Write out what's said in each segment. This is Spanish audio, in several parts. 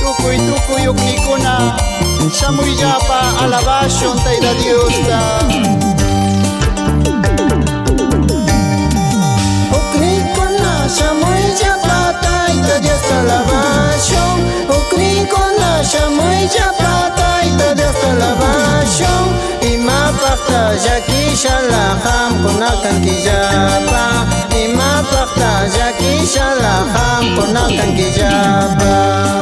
Tukuy uknikuna shamuyllapa alabashun Tayta Diosta. Uknikuna shamuyllapa Tayta Diosta alabashun. Uknikuna shamuyllapa Tayta Diosta alabashun. Imapaqta llakishala qamkuna kankillapa. Imapaqta llakishala qamkuna kankillapa.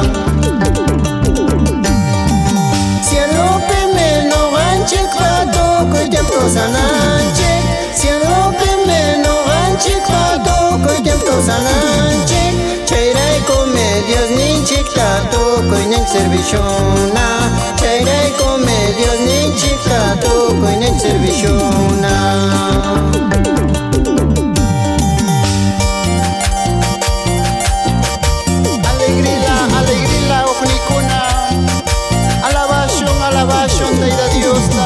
Sananchik, cielo primero ganchik, patukoy tiempo sananchik. Chayraykomi Dios ninchik tatukoy nin serviciona. Chayraykomi Dios ninchik tatukoy nin serviciona. Alegrila uknikuna, alabashun Tayta Diosta.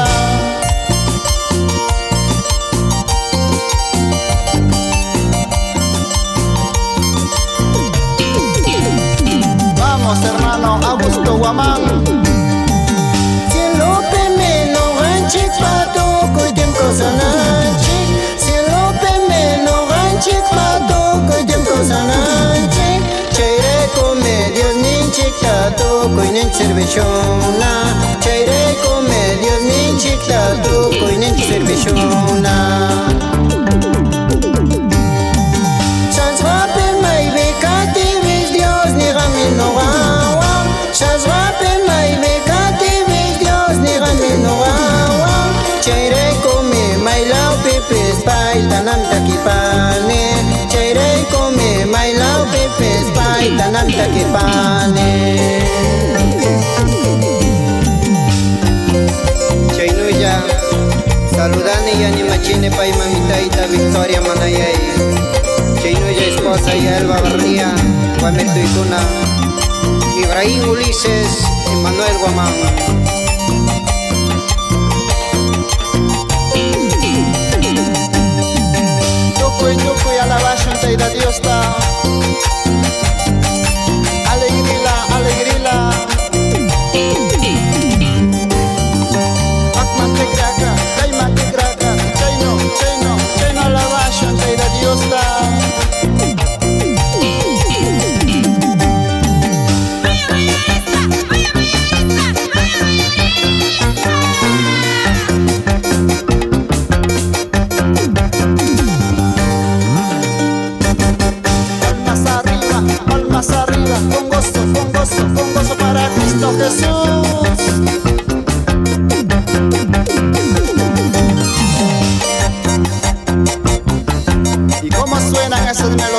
Hermano Augusto Guamán. Cielo primero ganchik, patukoy tiempo sananchik. Cielo primero ganchik, patukoy tiempo sananchik. Chayraykomi Dios ninchik tatukoy nin serviciona. Chayraykomi Dios ninchik tatukoy nin serviciona. Chayraykomi maylawpi paytanam takipani. Chayraykomi maylawpi paytanam takipani. Chaynulla saludani y animachini pay mamitayta Victoria Manayay. Chaynulla esposa y Elba Barría Guamertuykuna, Ibrahim Ulises y Manuel Guamán. Tukuy alabashun Tayta Diosta. Alegrila Akman tigraka, dayman tigraka. Chayno alabashun Tayta Diosta. Palmas arriba, con gozo para Cristo Jesús. ¿Y cómo suenan esas melodías?